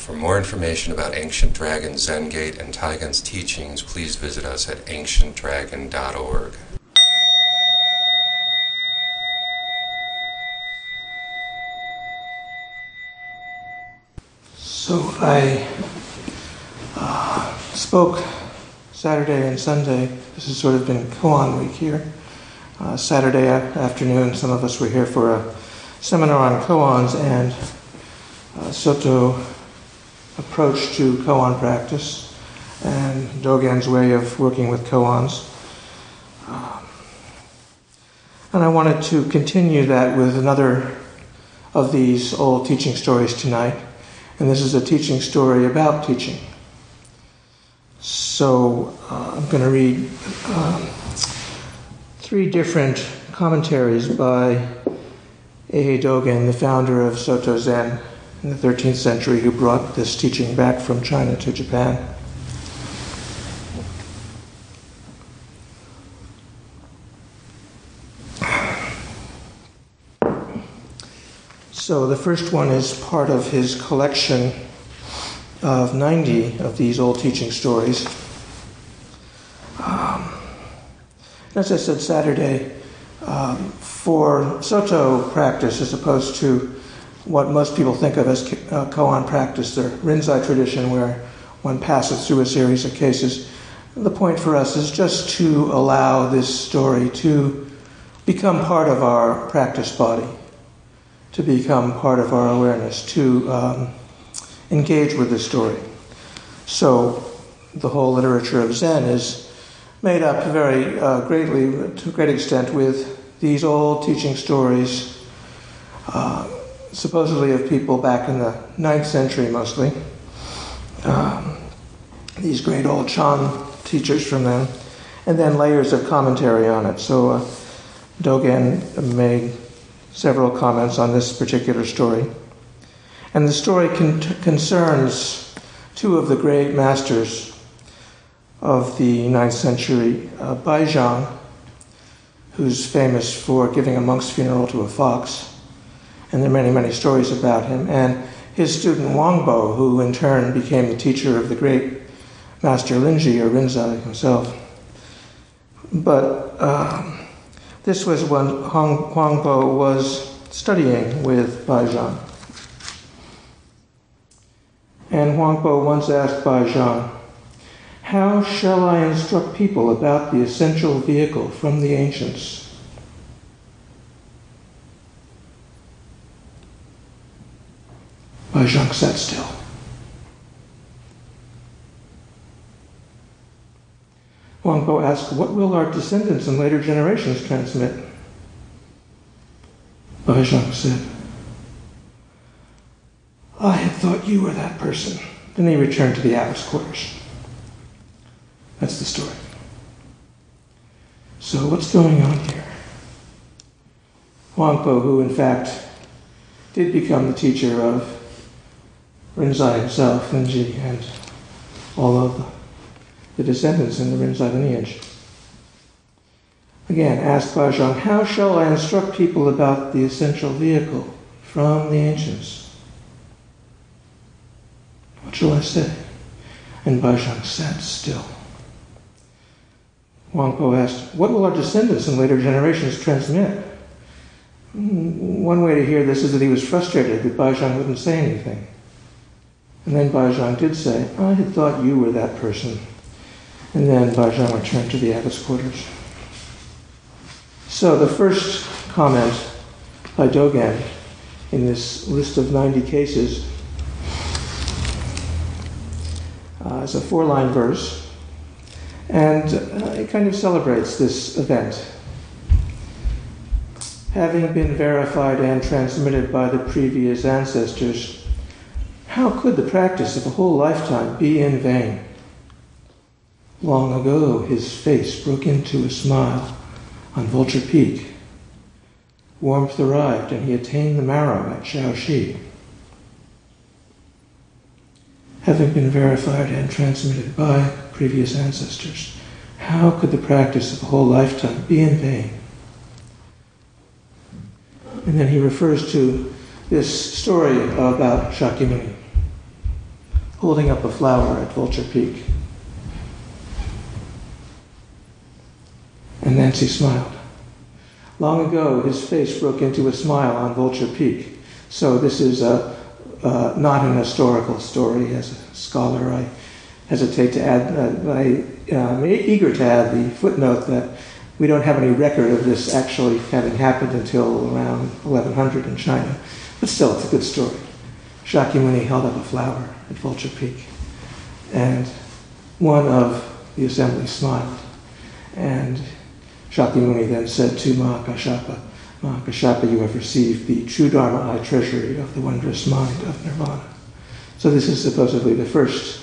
For more information about Ancient Dragon, Zen Gate, and Taigen's teachings, please visit us at ancientdragon.org. So I spoke Saturday and Sunday. This has sort of been koan week here. Saturday afternoon, some of us were here for a seminar on koans and Soto approach to koan practice and Dogen's way of working with koans. And I wanted to continue that with another of these old teaching stories tonight. And this is a teaching story about teaching. So I'm going to read 3 different commentaries by Eihei Dogen, the founder of Soto Zen in the 13th century, who brought this teaching back from China to Japan. So the first one is part of his collection of 90 of these old teaching stories. As I said Saturday, for Soto practice, as opposed to what most people think of as koan practice, the Rinzai tradition where one passes through a series of cases, the point for us is just to allow this story to become part of our practice body, to become part of our awareness, to engage with the story. So the whole literature of Zen is made up very greatly, to a great extent, with these old teaching stories, supposedly of people back in the 9th century mostly. These great old Chan teachers from them, and then layers of commentary on it. So Dogen made several comments on this particular story. And the story concerns 2 of the great masters of the 9th century, Baizhang, who's famous for giving a monk's funeral to a fox, and there are many, many stories about him, and his student Huangbo, who in turn became the teacher of the great master Linji, or Rinzai himself. But this was when Huangbo was studying with Baizhang. And Huangbo once asked Baizhang, "How shall I instruct people about the essential vehicle from the ancients?" Baizhang sat still. Huangbo asked, "What will our descendants and later generations transmit?" Baizhang said, "I had thought you were that person." Then he returned to the abbot's quarters. That's the story. So what's going on here? Huangbo, who in fact did become the teacher of Rinzai himself, Linji, and all of the descendants in the Rinzai lineage, again asked Baizhang, "How shall I instruct people about the essential vehicle from the ancients? What shall I say?" And Baizhang sat still. Huangbo asked, "What will our descendants and later generations transmit?" One way to hear this is that he was frustrated that Baizhang wouldn't say anything. And then Baizhang did say, "I had thought you were that person." And then Baizhang returned to the abbot's quarters. So the first comment by Dogen in this list of 90 cases is a 4-line verse, and it kind of celebrates this event. Having been verified and transmitted by the previous ancestors, how could the practice of a whole lifetime be in vain? Long ago, his face broke into a smile on Vulture Peak. Warmth arrived, and he attained the marrow at Shaoxi. Having been verified and transmitted by previous ancestors, how could the practice of a whole lifetime be in vain? And then he refers to this story about Shakyamuni. holding up a flower at Vulture Peak. And Nancy smiled. Long ago, his face broke into a smile on Vulture Peak. So this is not an historical story. As a scholar, I hesitate to add, I'm eager to add the footnote that we don't have any record of this actually having happened until around 1100 in China. But still, it's a good story. Shakyamuni held up a flower at Vulture Peak. And one of the assembly smiled. And Shakyamuni then said to Mahakashapa, Mahakashapa, you have received the true Dharma-eye treasury of the wondrous mind of Nirvana. So this is supposedly the first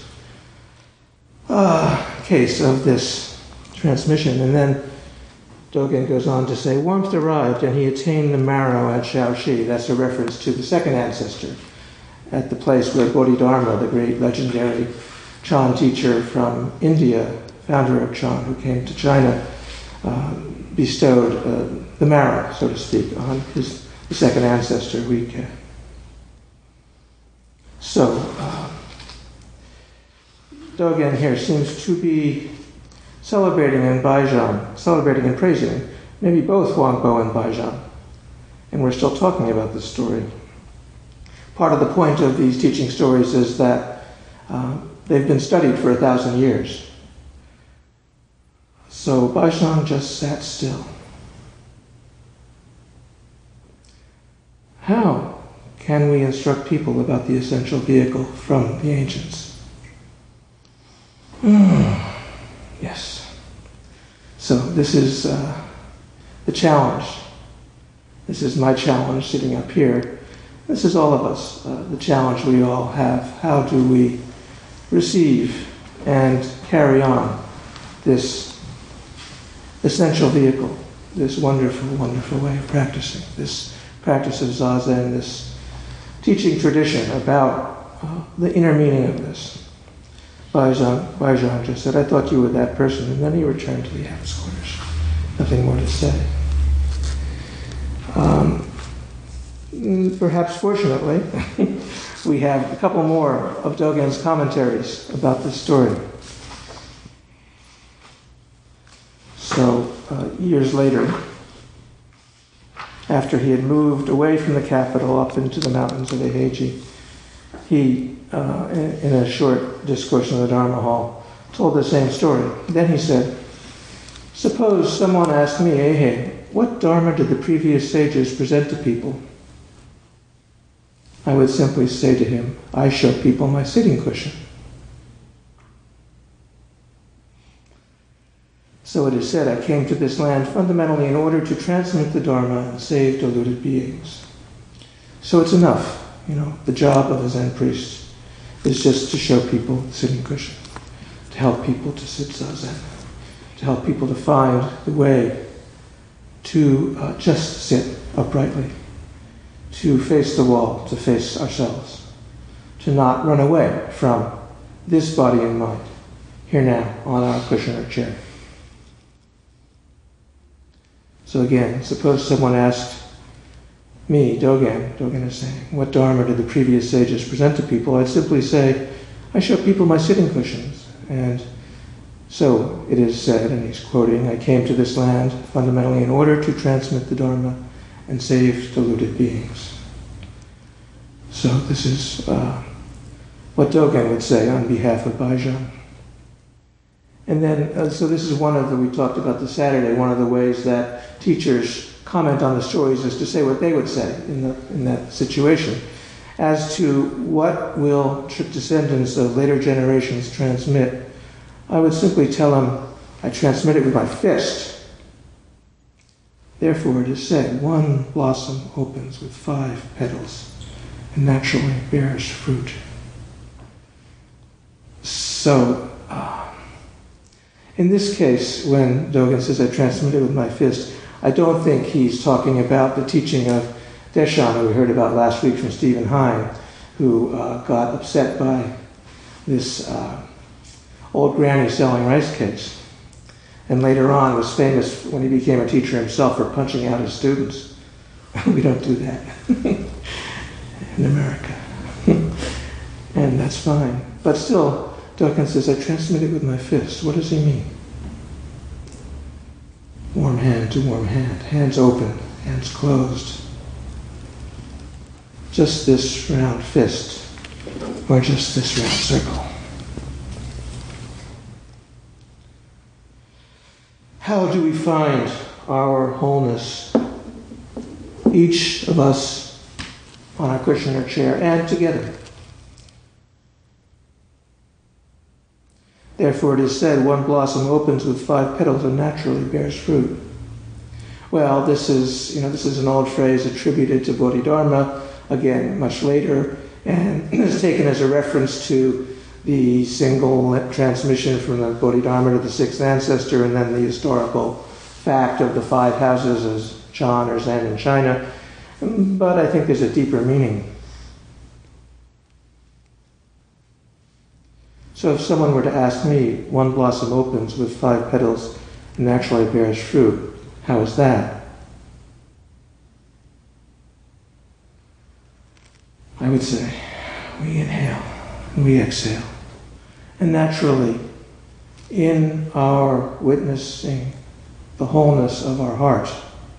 case of this transmission. And then Dogen goes on to say, warmth arrived and he attained the marrow at Shaoxi. That's a reference to the second ancestor at the place where Bodhidharma, the great legendary Chan teacher from India, founder of Chan, who came to China, bestowed the marrow, so to speak, on the second ancestor, Huike. So, Dogen here seems to be celebrating in Baizhang, celebrating and praising maybe both Huangbo and Baizhang. And we're still talking about this story. Part of the point of these teaching stories is that they've been studied for 1,000 years. So Baizhang just sat still. How can we instruct people about the essential vehicle from the ancients? Yes. So this is the challenge. This is my challenge sitting up here. This is all of us, the challenge we all have. How do we receive and carry on this essential vehicle, this wonderful, wonderful way of practicing, this practice of Zazen, this teaching tradition about the inner meaning of this? Baizhang just said, I thought you were that person, and then he returned to the abbot's quarters. Nothing more to say. Perhaps fortunately, we have a couple more of Dogen's commentaries about this story. So, years later, after he had moved away from the capital up into the mountains of Eiheiji, he, in a short discourse in the Dharma Hall, told the same story. Then he said, suppose someone asked me, hey, what Dharma did the previous sages present to people? I would simply say to him, I show people my sitting cushion. So it is said, I came to this land fundamentally in order to transmit the Dharma and save deluded beings. So it's enough, the job of a Zen priest is just to show people the sitting cushion, to help people to sit Zazen, to help people to find the way to just sit uprightly, to face the wall, to face ourselves, to not run away from this body and mind, here now, on our cushion or chair. So again, suppose someone asked me, Dogen is saying, what Dharma did the previous sages present to people? I'd simply say, I show people my sitting cushions. And so it is said, and he's quoting, I came to this land fundamentally in order to transmit the Dharma and save deluded beings. So this is what Dogen would say on behalf of Baizhang. And then, so this is one of the, we talked about this Saturday, one of the ways that teachers comment on the stories is to say what they would say in that situation. As to what will descendants of later generations transmit, I would simply tell them, I transmit it with my fist. Therefore, it is said, one blossom opens with 5 petals and naturally bears fruit. So, in this case, when Dogen says, I transmit it with my fist, I don't think he's talking about the teaching of Deshan, who we heard about last week from Stephen Hine, who got upset by this old granny selling rice cakes, and later on was famous when he became a teacher himself for punching out his students. We don't do that in America. And that's fine. But still, Dogen says, I transmit it with my fist. What does he mean? Warm hand to warm hand. Hands open, hands closed. Just this round fist, or just this round circle. How do we find our wholeness? Each of us on our cushion or chair, and together. Therefore it is said, one blossom opens with 5 petals and naturally bears fruit. Well, this is an old phrase attributed to Bodhidharma, again, much later, and is taken as a reference to the single transmission from the Bodhidharma to the 6th ancestor, and then the historical fact of the 5 houses as Chan or Zen in China. But I think there's a deeper meaning. So if someone were to ask me, one blossom opens with 5 petals and naturally bears fruit, how is that? I would say, we inhale and we exhale. And naturally, in our witnessing the wholeness of our heart,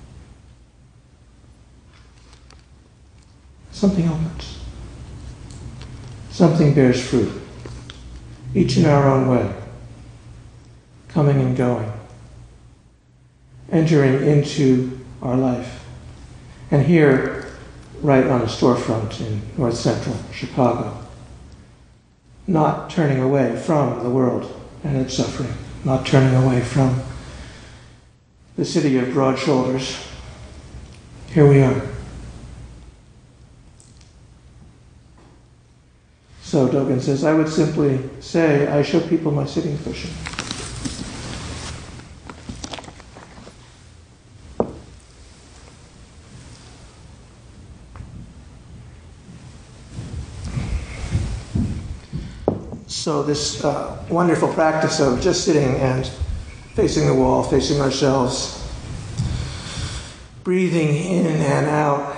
something opens. Something bears fruit. Each in our own way. Coming and going. Entering into our life. And here, right on a storefront in North Central Chicago, not turning away from the world and its suffering, not turning away from the city of broad shoulders. Here we are. So Dogen says, I would simply say, I show people my sitting cushion. So this wonderful practice of just sitting and facing the wall, facing ourselves, breathing in and out,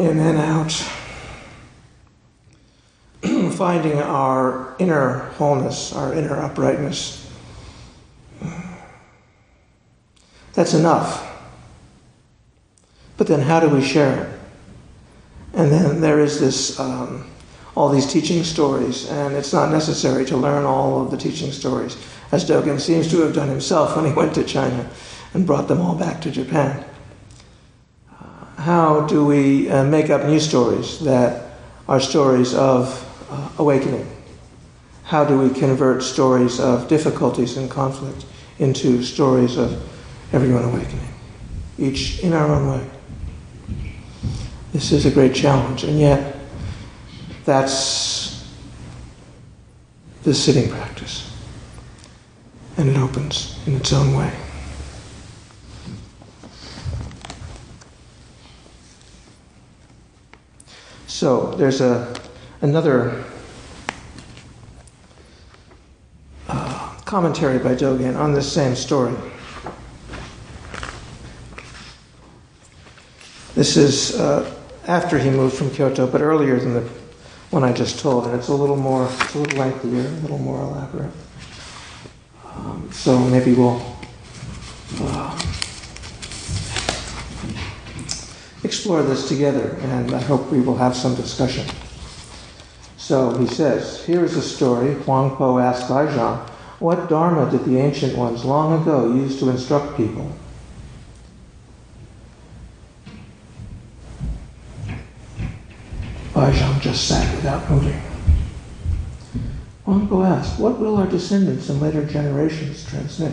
finding our inner wholeness, our inner uprightness. That's enough. But then how do we share it? And then there is this all these teaching stories, and it's not necessary to learn all of the teaching stories, as Dogen seems to have done himself when he went to China and brought them all back to Japan. How do we make up new stories that are stories of awakening? How do we convert stories of difficulties and conflict into stories of everyone awakening? Each in our own way. This is a great challenge, and yet that's the sitting practice. And it opens in its own way. So there's another commentary by Dogen on this same story. This is after he moved from Kyoto, but earlier than the one I just told, and it's a little lengthier, a little more elaborate. So maybe we'll explore this together, and I hope we will have some discussion. So he says, here is a story. Huang Po asked Baizhang, what dharma did the ancient ones long ago use to instruct people? Baizhang just sat without moving. Huang Po asked, what will our descendants in later generations transmit?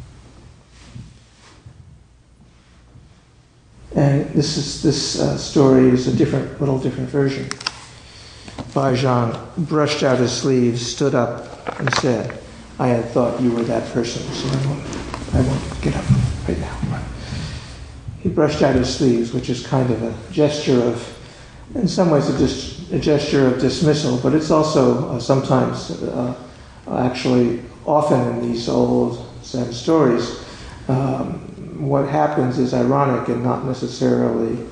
And this story is a little different version. Baizhang brushed out his sleeves, stood up, and said, I had thought you were that person, so I won't get up right now. He brushed out his sleeves, which is kind of a gesture of, in some ways, a gesture of dismissal, but it's also sometimes, actually, often in these old Zen stories, what happens is ironic and not necessarily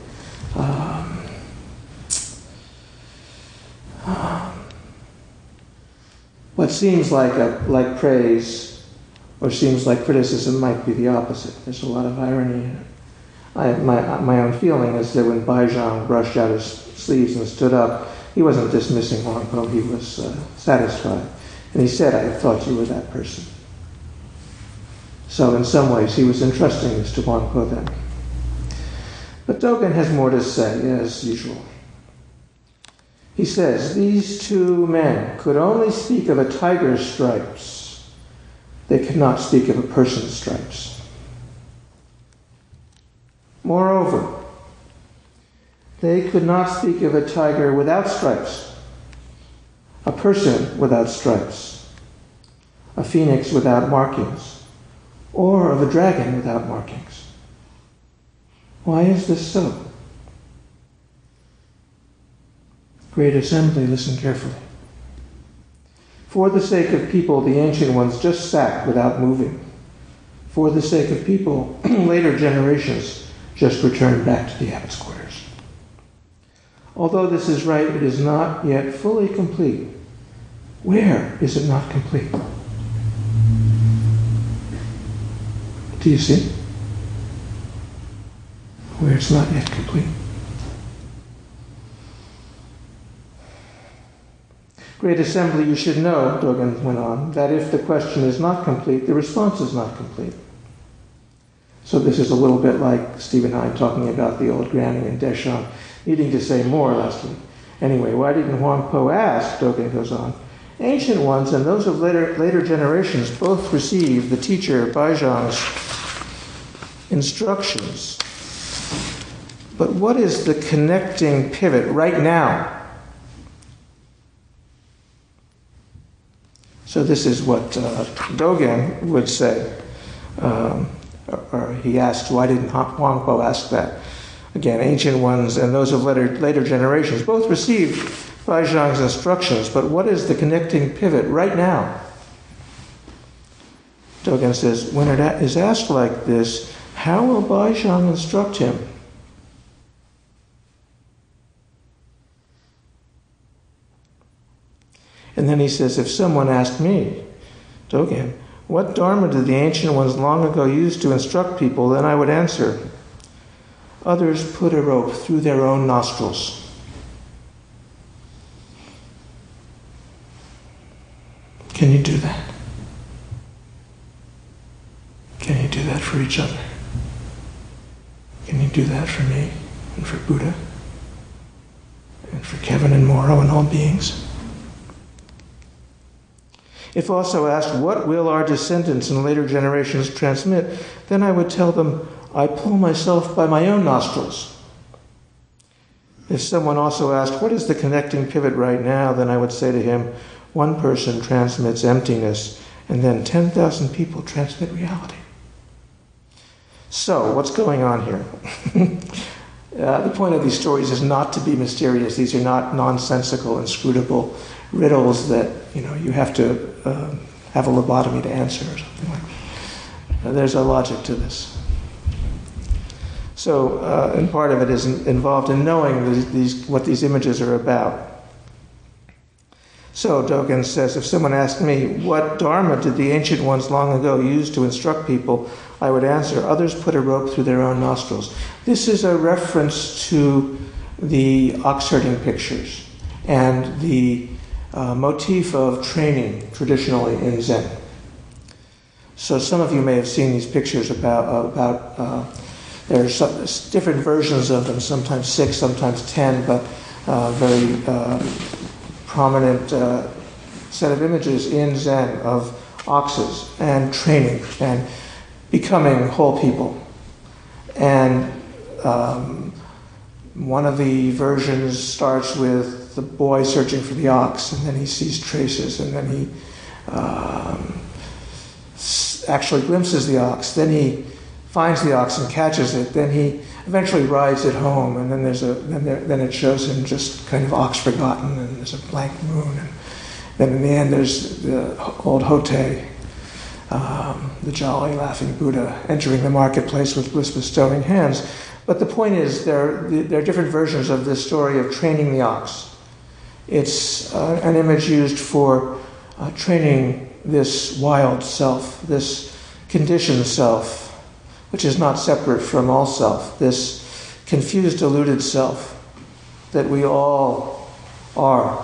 what seems like praise or seems like criticism might be the opposite. There's a lot of irony in it. My own feeling is that when Bai Zhang brushed out his sleeves and stood up, he wasn't dismissing Huang Po, he was satisfied. And he said, "I thought you were that person." So in some ways, he was entrusting this to Huang Po then. But Dogen has more to say, as usual. He says, "These two men could only speak of a tiger's stripes. They could not speak of a person's stripes. Moreover, they could not speak of a tiger without stripes, a person without stripes, a phoenix without markings, or of a dragon without markings. Why is this so? Great assembly, listen carefully. For the sake of people, the ancient ones just sat without moving. For the sake of people, later generations just returned back to the abbot's quarters. Although this is right, it is not yet fully complete. Where is it not complete? Do you see? Where it's not yet complete. Great assembly, you should know, Dogen went on, that if the question is not complete, the response is not complete. So this is a little bit like Stephen Hein talking about the old granny and Deschamps needing to say more last week. Anyway, why didn't Huang Po ask, Dogen goes on, ancient ones and those of later generations both received the teacher Bai Zhang's instructions. But what is the connecting pivot right now? So this is what Dogen would say. Or he asked, why didn't Huang Po ask that? Again, ancient ones and those of later generations both received Bai Zhang's instructions, but what is the connecting pivot right now? Dogen says, when it is asked like this, how will Bai Zhang instruct him? And then he says, if someone asked me, Dogen, what dharma did the ancient ones long ago use to instruct people, then I would answer, others put a rope through their own nostrils. Can you do that? Can you do that for each other? Can you do that for me and for Buddha and for Kevin and Morrow and all beings? If also asked, what will our descendants in later generations transmit, then I would tell them, I pull myself by my own nostrils. If someone also asked, what is the connecting pivot right now, then I would say to him, one person transmits emptiness, and then 10,000 people transmit reality. So, what's going on here? The point of these stories is not to be mysterious. These are not nonsensical, inscrutable riddles that you have to have a lobotomy to answer or something like that. There's a logic to this. So, and part of it is involved in knowing what these images are about. So Dogen says, if someone asked me, what dharma did the ancient ones long ago use to instruct people, I would answer, others put a rope through their own nostrils. This is a reference to the ox herding pictures and the motif of training traditionally in Zen. So some of you may have seen these pictures about there's different versions of them, sometimes 6, sometimes 10, but very prominent set of images in Zen of oxes and training and becoming whole people. And one of the versions starts with the boy searching for the ox, and then he sees traces, and then he actually glimpses the ox. Then he finds the ox and catches it. Then he eventually rides it home, and then then it shows him just kind of ox forgotten, and there's a blank moon. And then in the end, there's the old Hote, the jolly laughing Buddha, entering the marketplace with bliss bestowing hands. But the point is, there are different versions of this story of training the ox. It's an image used for training this wild self, this conditioned self, which is not separate from all self, this confused, deluded self that we all are.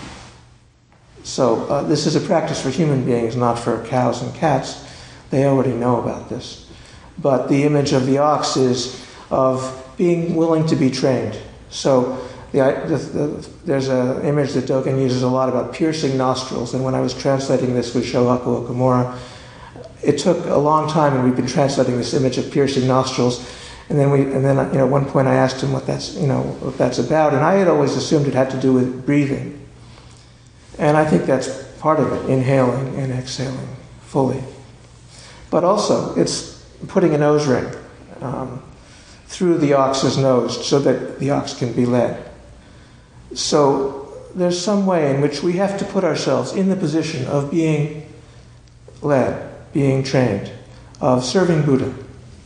So this is a practice for human beings, not for cows and cats. They already know about this. But the image of the ox is of being willing to be trained. So there's an image that Dogen uses a lot about piercing nostrils, and when I was translating this with Shohaku Okamura, it took a long time, and we've been translating this image of piercing nostrils. And then at one point I asked him what that's about, and I had always assumed it had to do with breathing. And I think that's part of it, inhaling and exhaling fully. But also, it's putting a nose ring through the ox's nose so that the ox can be led. So there's some way in which we have to put ourselves in the position of being led, being trained, of serving Buddha.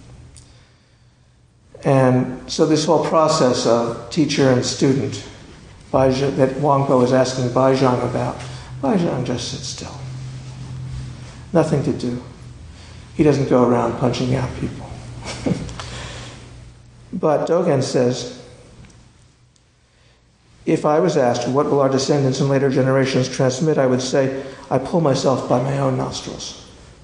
And so this whole process of teacher and student that Wangpo is asking Baizhang about, Baizhang just sits still. Nothing to do. He doesn't go around punching out people. But Dogen says, if I was asked, what will our descendants and later generations transmit, I would say, I pull myself by my own nostrils.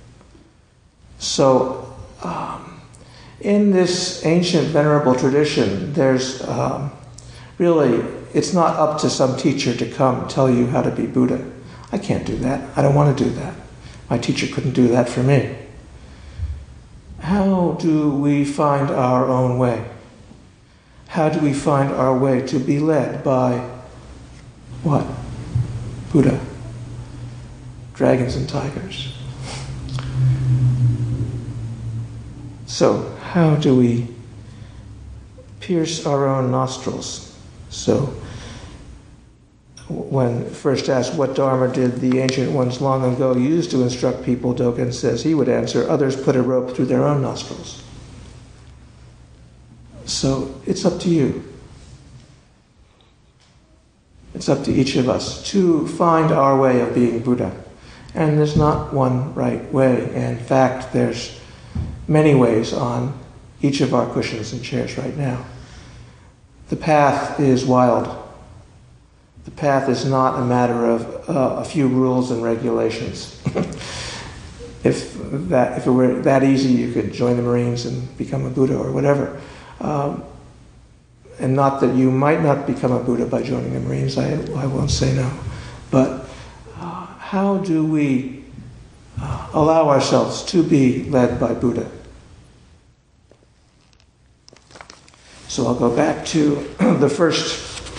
So, in this ancient venerable tradition, there's really, it's not up to some teacher to come tell you how to be Buddha. I can't do that. I don't want to do that. My teacher couldn't do that for me. How do we find our own way? How do we find our way to be led by what? Buddha. Dragons and tigers. So, how do we pierce our own nostrils? So, when first asked what Dharma did the ancient ones long ago use to instruct people, Dogen says he would answer, others put a rope through their own nostrils. So it's up to you. It's up to each of us to find our way of being Buddha. And there's not one right way. In fact, there's many ways on each of our cushions and chairs right now. The path is wild. The path is not a matter of a few rules and regulations. If it were that easy, you could join the Marines and become a Buddha or whatever. And not that you might not become a Buddha by joining the Marines, I won't say no. But how do we allow ourselves to be led by Buddha? So I'll go back to the first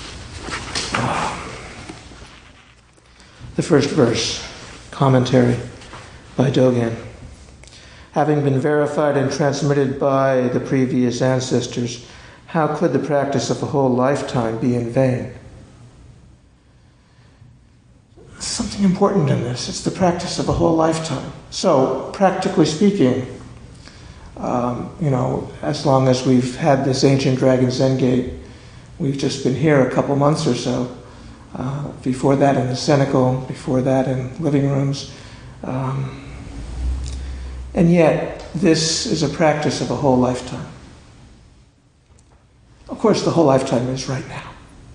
verse, commentary by Dogen. Having been verified and transmitted by the previous ancestors, how could the practice of a whole lifetime be in vain? Something important in this. It's the practice of a whole lifetime. So, practically speaking, as long as we've had this ancient Dragon Zen Gate, we've just been here a couple months or so. Before that in the cenacle, before that in living rooms. And yet, this is a practice of a whole lifetime. Of course, the whole lifetime is right now.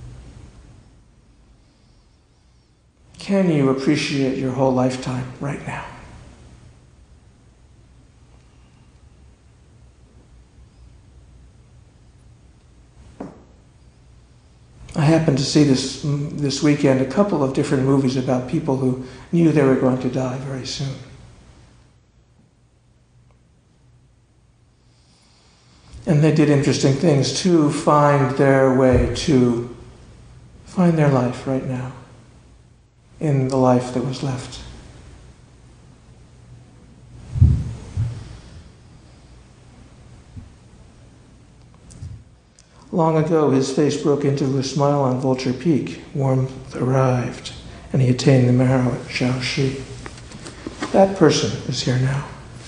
Can you appreciate your whole lifetime right now? I happened to see this weekend a couple of different movies about people who knew they were going to die very soon. And they did interesting things to find their way to find their life right now in the life that was left. Long ago, his face broke into a smile on Vulture Peak. Warmth arrived, and he attained the marrow at Shaoxi. That person is here now.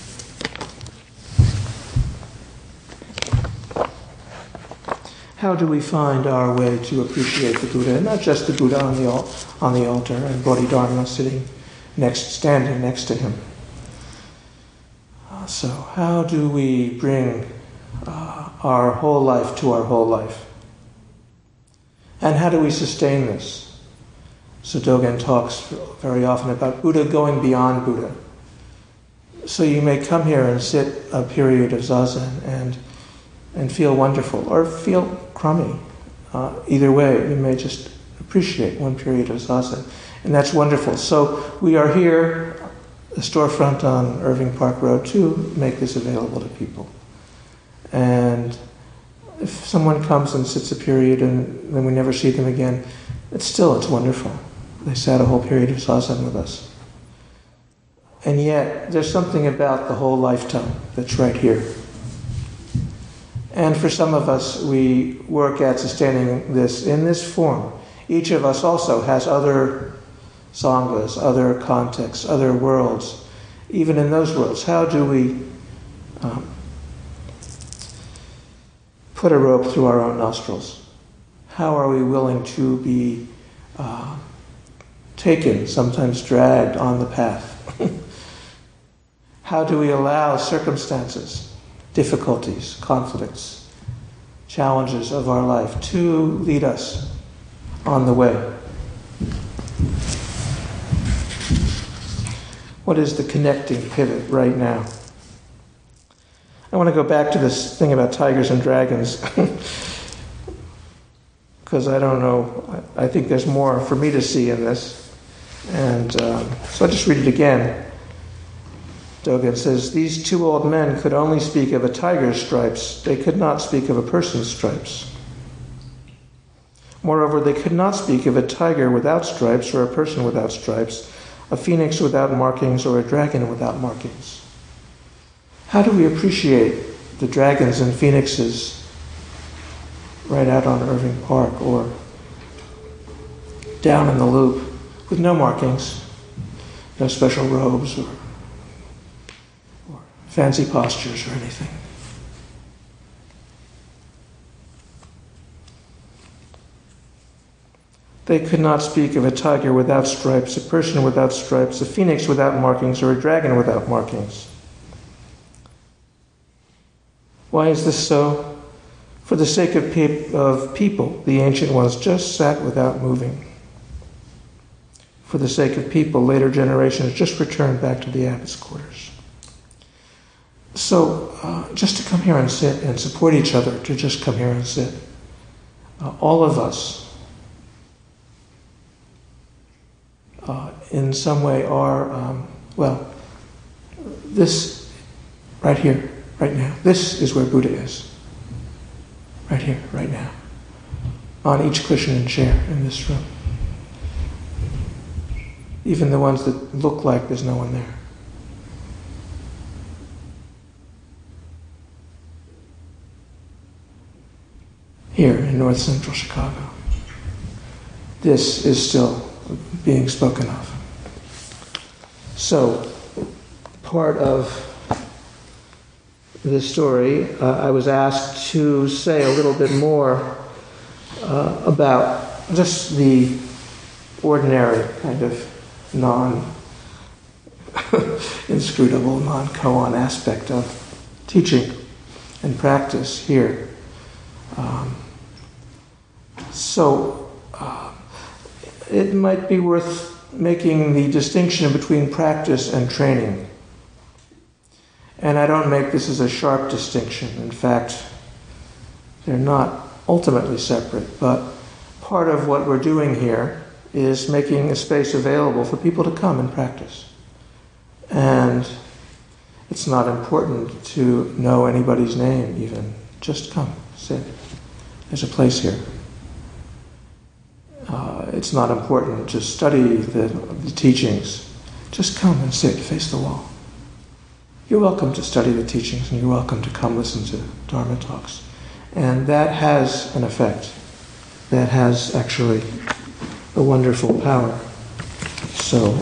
How do we find our way to appreciate the Buddha? And not just the Buddha on the altar and Bodhidharma sitting standing next to him. So how do we bring our whole life to our whole life? And how do we sustain this? So Dogen talks very often about Buddha going beyond Buddha. So you may come here and sit a period of zazen and feel wonderful, or feel crummy. Either way, you may just appreciate one period of zazen. And that's wonderful. So we are here, the storefront on Irving Park Road, to make this available to people. And if someone comes and sits a period and then we never see them again, it's wonderful. They sat a whole period of zazen with us. And yet, there's something about the whole lifetime that's right here. And for some of us, we work at sustaining this in this form. Each of us also has other sanghas, other contexts, other worlds. Even in those worlds, how do we put a rope through our own nostrils? How are we willing to be taken, sometimes dragged on the path? How do we allow circumstances, difficulties, conflicts, challenges of our life to lead us on the way? What is the connecting pivot right now? I want to go back to this thing about tigers and dragons, because I don't know, I think there's more for me to see in this. And so I'll just read it again. Dogen says, "These two old men could only speak of a tiger's stripes. They could not speak of a person's stripes. Moreover, they could not speak of a tiger without stripes or a person without stripes, a phoenix without markings or a dragon without markings." How do we appreciate the dragons and phoenixes right out on Irving Park or down in the Loop with no markings, no special robes or fancy postures or anything? They could not speak of a tiger without stripes, a person without stripes, a phoenix without markings, or a dragon without markings. Why is this so? For the sake of people, the ancient ones just sat without moving. For the sake of people, later generations just returned back to the abbot's quarters. So, just to come here and sit and support each other, to just come here and sit. All of us, in some way, are, this right here, right now. This is where Buddha is. Right here, right now. On each cushion and chair in this room. Even the ones that look like there's no one there. Here in north central Chicago. This is still being spoken of. So, part of the story, I was asked to say a little bit more about just the ordinary kind of non-inscrutable, non-koan aspect of teaching and practice here. It might be worth making the distinction between practice and training. And I don't make this as a sharp distinction. In fact, they're not ultimately separate, but part of what we're doing here is making a space available for people to come and practice. And it's not important to know anybody's name even. Just come, sit. There's a place here. It's not important to study the teachings. Just come and sit, face the wall. You're welcome to study the teachings, and you're welcome to come listen to Dharma talks. And that has an effect. That has actually a wonderful power. So,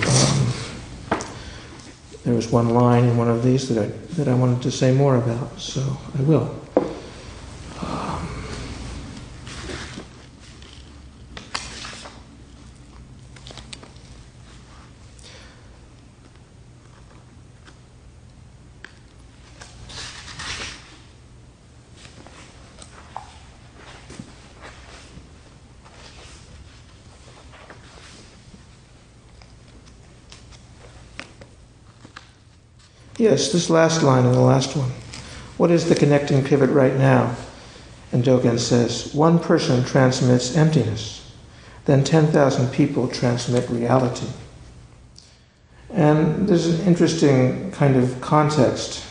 there was one line in one of these that I wanted to say more about, so I will. Yes, this last line and the last one. What is the connecting pivot right now? And Dogen says, one person transmits emptiness, then 10,000 people transmit reality. And there's an interesting kind of context.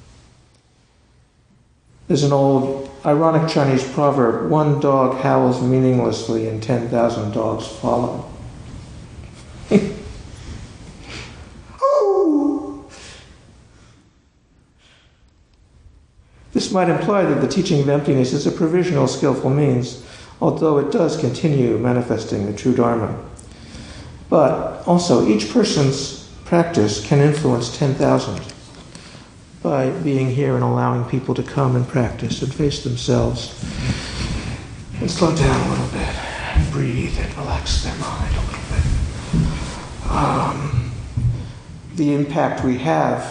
There's an old ironic Chinese proverb, one dog howls meaninglessly and 10,000 dogs follow. This might imply that the teaching of emptiness is a provisional, skillful means, although it does continue manifesting the true Dharma. But also, each person's practice can influence 10,000 by being here and allowing people to come and practice and face themselves and slow down a little bit and breathe and relax their mind a little bit. The impact we have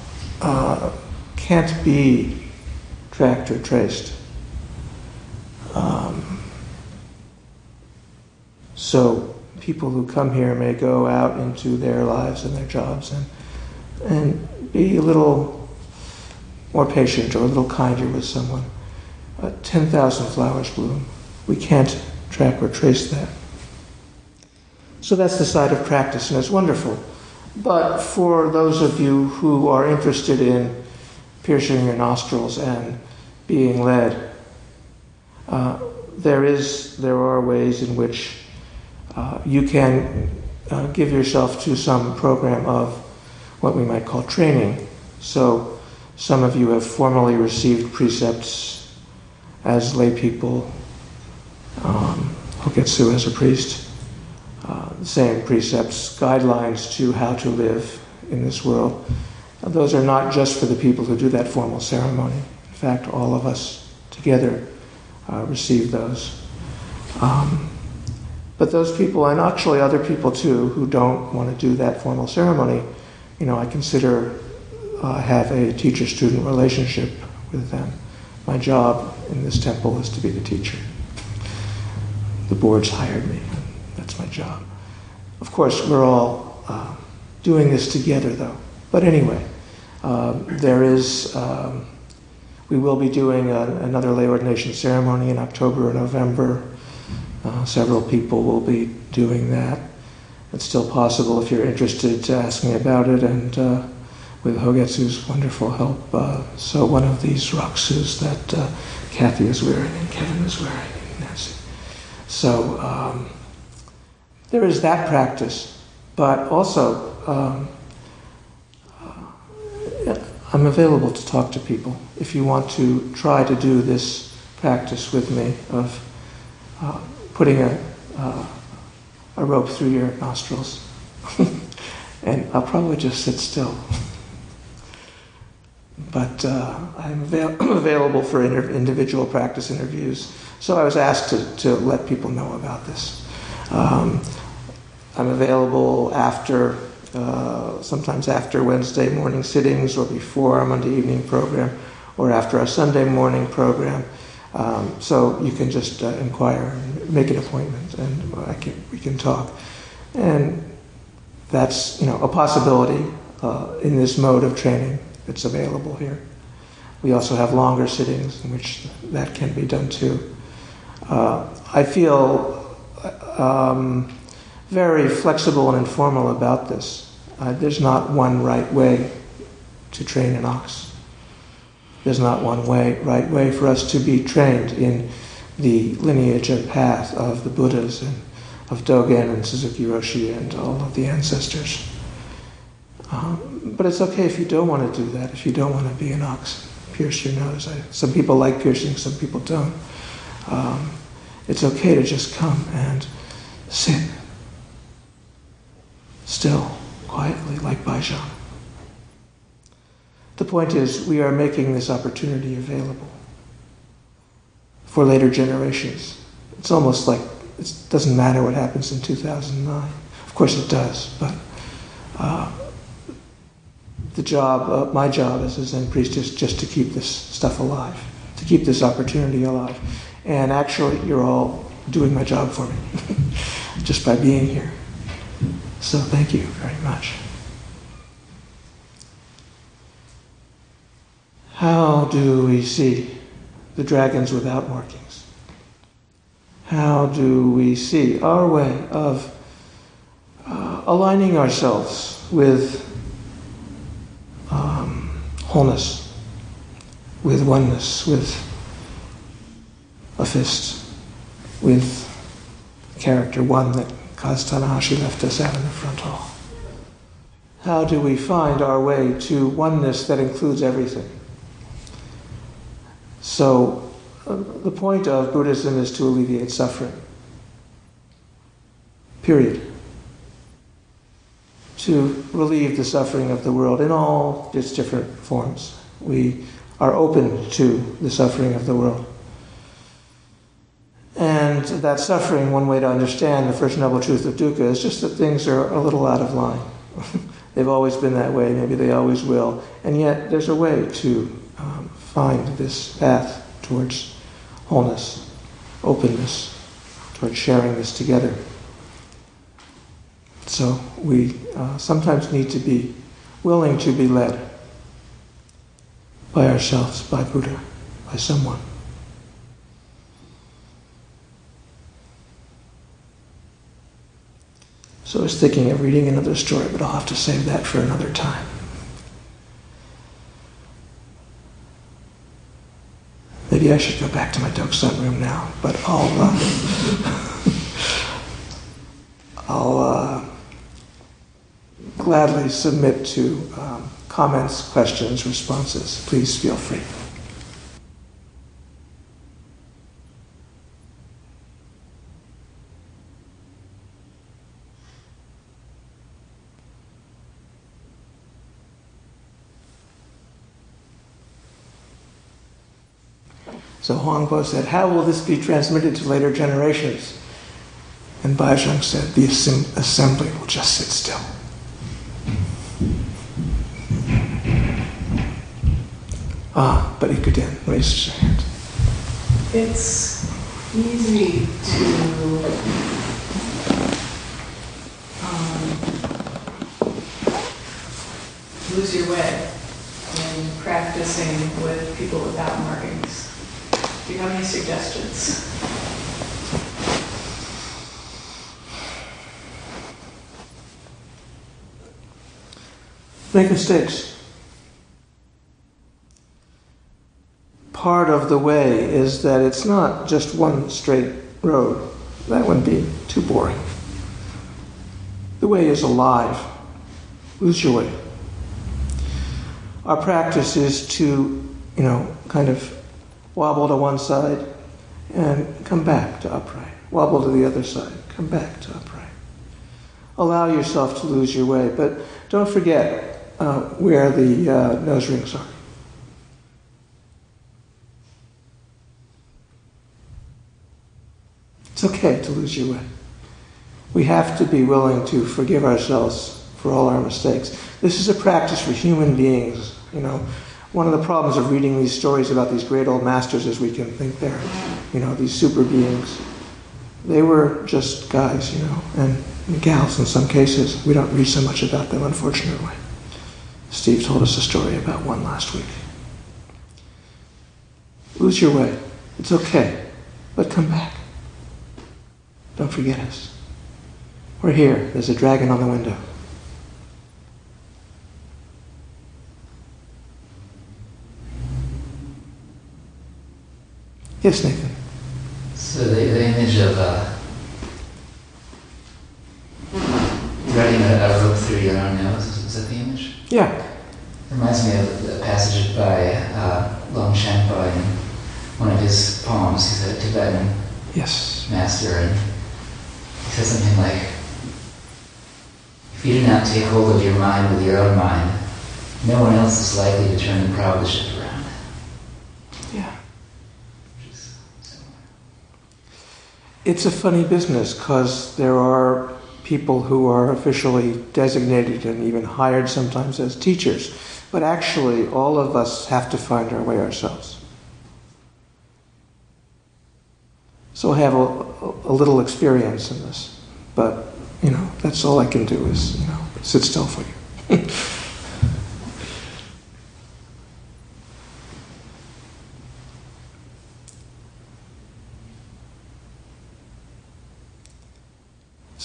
can't be tracked or traced. So people who come here may go out into their lives and their jobs and be a little more patient or a little kinder with someone. 10,000 flowers bloom. We can't track or trace that. So that's the side of practice, and it's wonderful. But for those of you who are interested in piercing your nostrils and being led, there are ways in which you can give yourself to some program of what we might call training. So some of you have formally received precepts as lay people, Hogetsu as a priest, the same precepts, guidelines to how to live in this world. Those are not just for the people who do that formal ceremony. In fact, all of us together receive those. But those people, and actually other people too, who don't want to do that formal ceremony, I consider have a teacher-student relationship with them. My job in this temple is to be the teacher. The board's hired me. That's my job. Of course, we're all doing this together, though. But anyway, we will be doing another lay ordination ceremony in October or November. Several people will be doing that. It's still possible, if you're interested, to ask me about it, and with Hogetsu's wonderful help. So one of these rakusus that Kathy is wearing and Kevin is wearing and Nancy. So there is that practice, but also I'm available to talk to people if you want to try to do this practice with me of putting a rope through your nostrils. And I'll probably just sit still. But I'm available for individual practice interviews. So I was asked to let people know about this. I'm available sometimes after Wednesday morning sittings or before our Monday evening program or after our Sunday morning program. So you can just inquire and make an appointment, and we can talk. And that's a possibility in this mode of training that's available here. We also have longer sittings in which that can be done too. I feel very flexible and informal about this. There's not one right way to train an ox. There's not one right way for us to be trained in the lineage and path of the Buddhas and of Dogen and Suzuki Roshi and all of the ancestors. But it's okay if you don't want to do that, if you don't want to be an ox, pierce your nose. Some people like piercing, some people don't. It's okay to just come and sit still, quietly, like Baijan. The point is, we are making this opportunity available for later generations. It's almost like it doesn't matter what happens in 2009. Of course it does, but my job as a Zen priest is just to keep this stuff alive, to keep this opportunity alive. And actually, you're all doing my job for me, just by being here. So thank you very much. How do we see the dragons without markings? How do we see our way of aligning ourselves with wholeness, with oneness, with a fist, with character one that Kaz Tanahashi left us out in the front hall? How do we find our way to oneness that includes everything? So, the point of Buddhism is to alleviate suffering. Period. To relieve the suffering of the world in all its different forms. We are open to the suffering of the world. And that suffering, one way to understand the First Noble Truth of dukkha, is just that things are a little out of line. They've always been that way, maybe they always will. And yet there's a way to find this path towards wholeness, openness, towards sharing this together. So we sometimes need to be willing to be led by ourselves, by Buddha, by someone. So I was thinking of reading another story, but I'll have to save that for another time. Maybe I should go back to my Doksan room now, but I'll gladly submit to comments, questions, responses. Please feel free. So Huangpo said, how will this be transmitted to later generations? And Baizhang said, the assembly will just sit still. But Ikuden raised his hand. It's easy to lose your way in practicing with people without markings. Do you have any suggestions? Make mistakes. Part of the way is that it's not just one straight road. That would be too boring. The way is alive. Lose your way. Our practice is to, kind of wobble to one side and come back to upright. Wobble to the other side, come back to upright. Allow yourself to lose your way, but don't forget where the nose rings are. It's okay to lose your way. We have to be willing to forgive ourselves for all our mistakes. This is a practice for human beings. One of the problems of reading these stories about these great old masters is we can think they're, these super beings. They were just guys, and gals in some cases. We don't read so much about them, unfortunately. Steve told us a story about one last week. Lose your way. It's okay, but come back. Don't forget us. We're here. There's a dragon on the window. Yes, Nathan. So the image of running a rope through your own nose, is that the image? Yeah. It reminds me of a passage by Lom Shenpa in one of his poems. He's a Tibetan master, and he says something like, if you do not take hold of your mind with your own mind, no one else is likely to turn the prow of the ship around. Yeah. It's a funny business because there are people who are officially designated and even hired sometimes as teachers, but actually all of us have to find our way ourselves. So I have a little experience in this, but that's all I can do is sit still for you.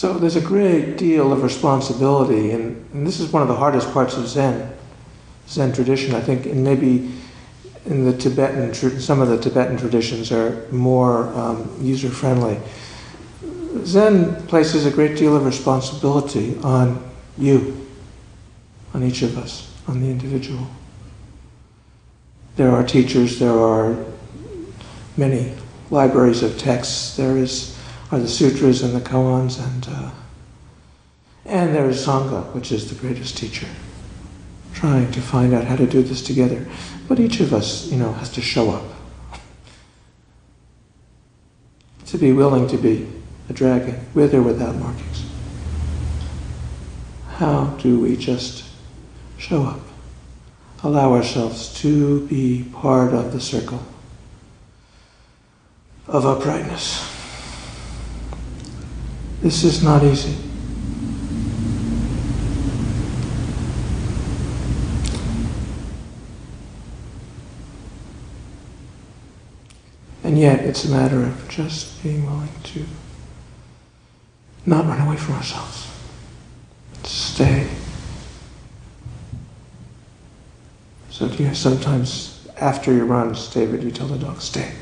So there's a great deal of responsibility, and this is one of the hardest parts of Zen tradition, I think, and maybe in the Tibetan, some of the Tibetan traditions are more user-friendly. Zen places a great deal of responsibility on you, on each of us, on the individual. There are teachers, there are many libraries of texts, are the sutras and the koans, and there is Sangha, which is the greatest teacher, trying to find out how to do this together. But each of us, has to show up. To be willing to be a dragon, with or without markings. How do we just show up? Allow ourselves to be part of the circle of uprightness. This is not easy. And yet it's a matter of just being willing to not run away from ourselves. Stay. So sometimes after your runs, David, you tell the dog, stay.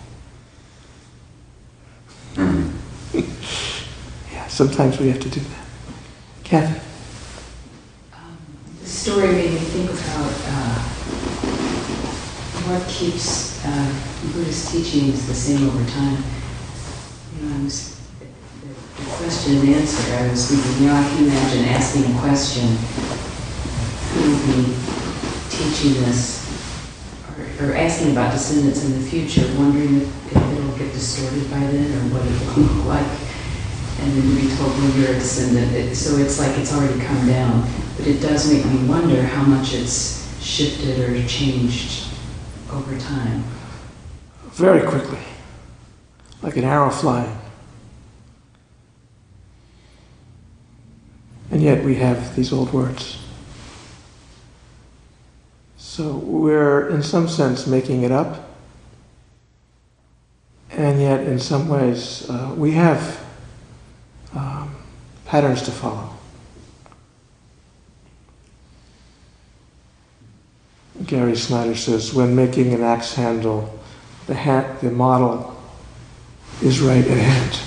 Yeah, sometimes we have to do that. Kathy? The story made me think about what keeps Buddhist teachings the same over time. The question and answer, I was thinking, I can imagine asking a question, who will be teaching this, or asking about descendants in the future, wondering if it'll get distorted by then, or what it will look like. And then to be told, well, you're a descendant. So it's like it's already come down. But it does make me wonder how much it's shifted or changed over time. Very quickly. Like an arrow flying. And yet we have these old words. So we're, in some sense, making it up. And yet, in some ways, we have patterns to follow. Gary Snyder says, when making an axe handle, the model is right at hand.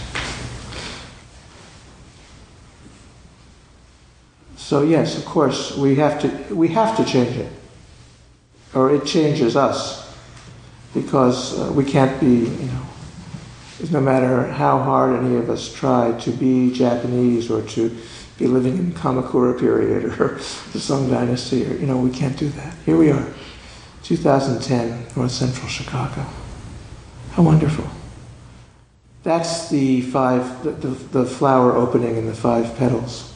So yes, of course, we have to change it, or it changes us, because we can't be, no matter how hard any of us try to be Japanese or to be living in Kamakura period or the Song Dynasty, or we can't do that. Here we are, 2010, North Central Chicago. How wonderful! That's the flower opening and the 5 petals.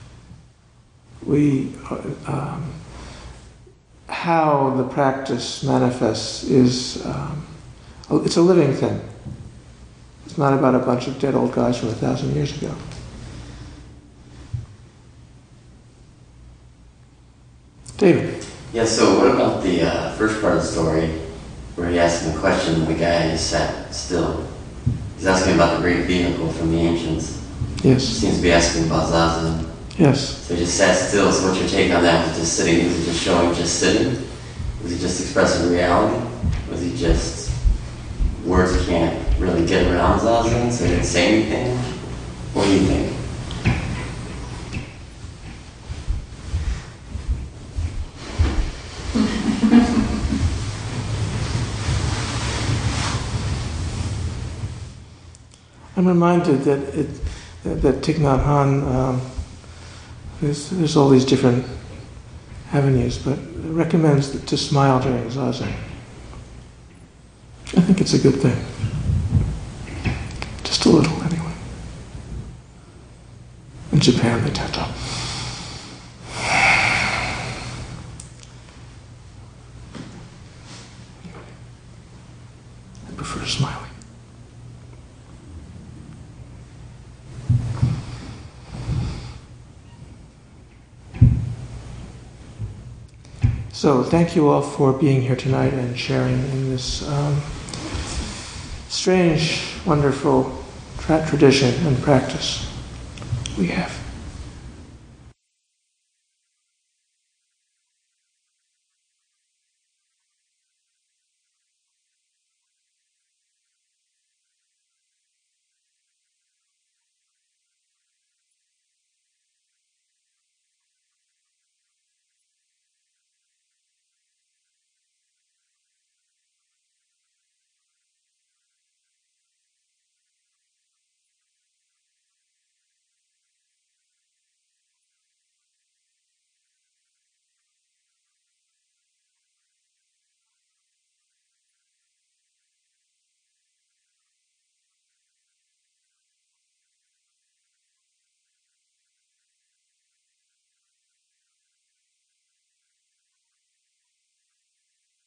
How the practice manifests is it's a living thing. It's not about a bunch of dead old guys from 1,000 years ago. David. Yeah, so what about the first part of the story where he asked him the question, the guy just sat still. He's asking about the great vehicle from the ancients. Yes. He seems to be asking about Zazen. Yes. So he just sat still, so what's your take on that? Was he just sitting? Was he just showing just sitting? Was he just expressing reality? Was he just, words can't really get around Zazen, so he didn't say anything? What do you think? I'm reminded that Thich Nhat Hanh, there's all these different avenues, but recommends to smile during Zazen. I think it's a good thing. Just a little, anyway. In Japan, they tend to. I prefer smiling. So thank you all for being here tonight and sharing in this strange, wonderful tradition and practice. we have